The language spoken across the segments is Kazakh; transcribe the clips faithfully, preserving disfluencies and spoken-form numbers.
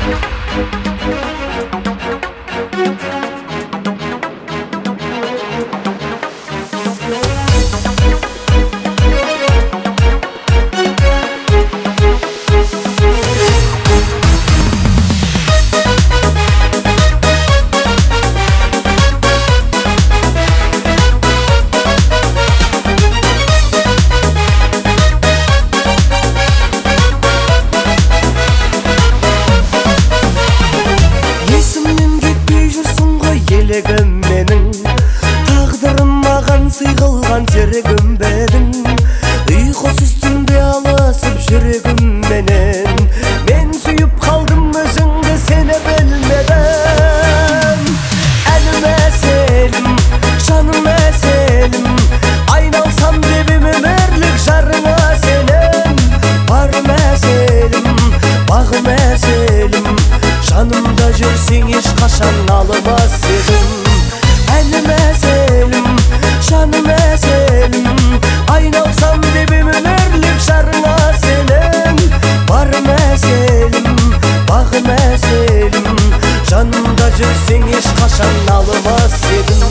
Елегім менің, тағдырым маған сый қылған серігім бедің. Ұйқысыз түнде алысып жүрегім менен, мен сүйіп қалдым өзіңді сені білмедім. Әлім әселім, жаным әселім, айналсам дебім өмірлік жарыңа сенің. Барым әселім, бағым әселім, жанымда жүрсең ешқашан алымас едім. Әлім әселім, жаным әселім, айналсам дебім өмірлік жарыңа сенің. Барым әселім, бағым әселім, жанымда жүрсең ешқашан алымас едім.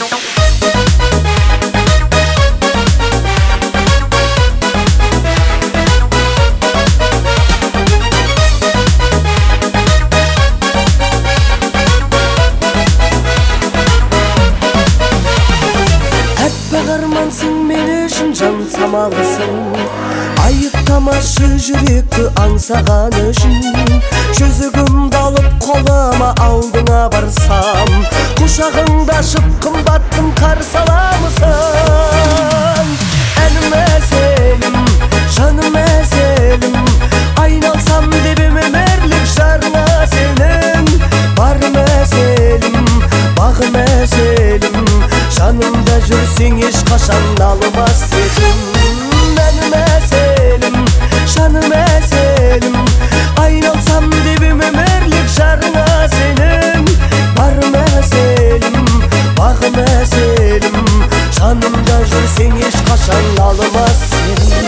Армансың мен үшін жан самалысың, айыптамашы жүректі аңсаған үшін. Жүзігімді алып қолыма алдыңа барсам, құшағыңда ашып қымбаттым қарсы аламысың. Әлім әселім, жаным әселім, айналсам дебім өмірлік жарыңа сенің. Барым әселім, бағым әселім, жанымда жүрсең ешқашан алымас едім. Әлім әселім, жаным әселім, айналсам дебім өмірлік жарыңа сенің. Барым әселім, бағым әселім, жанымда жүрсең ешқашан алымас едім.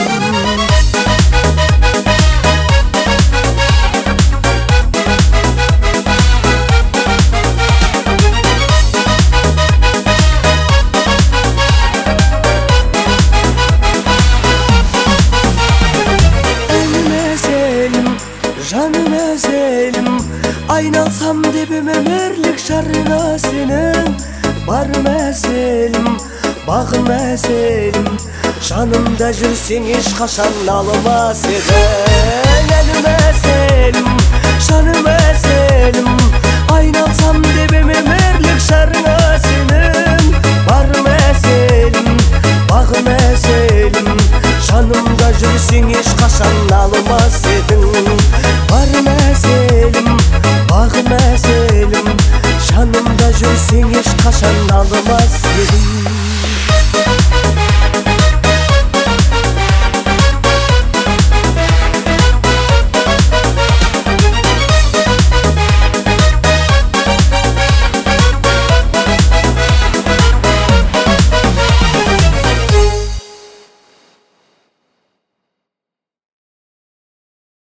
Жаным әселім, айналсам дебім өмірлік жарыңа сенің. Барым әселім, бағым әселім, жанымда жүрсең ешқашан алымас едің. Әлім әселім, жаным әселім, айналсам дебім өмірлік жарыңа сенің. Барым әселім, бағым әселім, жанымда жүрсең ешқашан алымас едің. Барым әселім, бағым әселім, жанымда жүрсең ешқашан алымас едім.